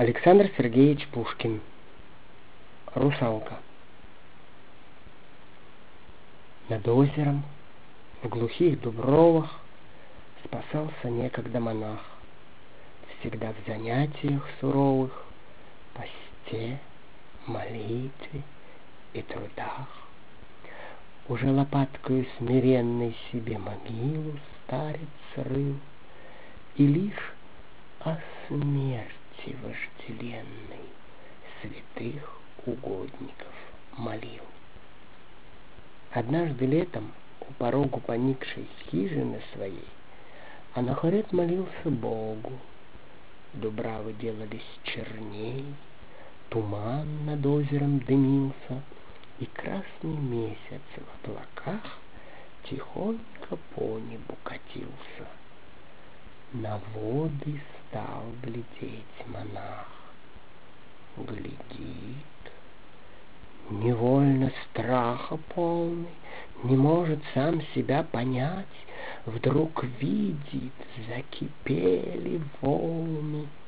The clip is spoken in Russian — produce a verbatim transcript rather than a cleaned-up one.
Александр Сергеевич Пушкин. Русалка. Над озером, в глухих дубровах, спасался некогда монах, всегда в занятиях суровых, посте, молитве и трудах. Уже лопаткою смиренной себе могилу старец рыл, и лишь о смерти вожделенной святых угодников молил. Однажды летом у порогу поникшей хижины своей Анахорет молился Богу. Дубравы делались черней, туман над озером дымился, и красный месяц в облаках тихонько по небу катился. На воды стал глядеть монах. Глядит, невольно страха полный, не может сам себя понять, вдруг видит, закипели волны,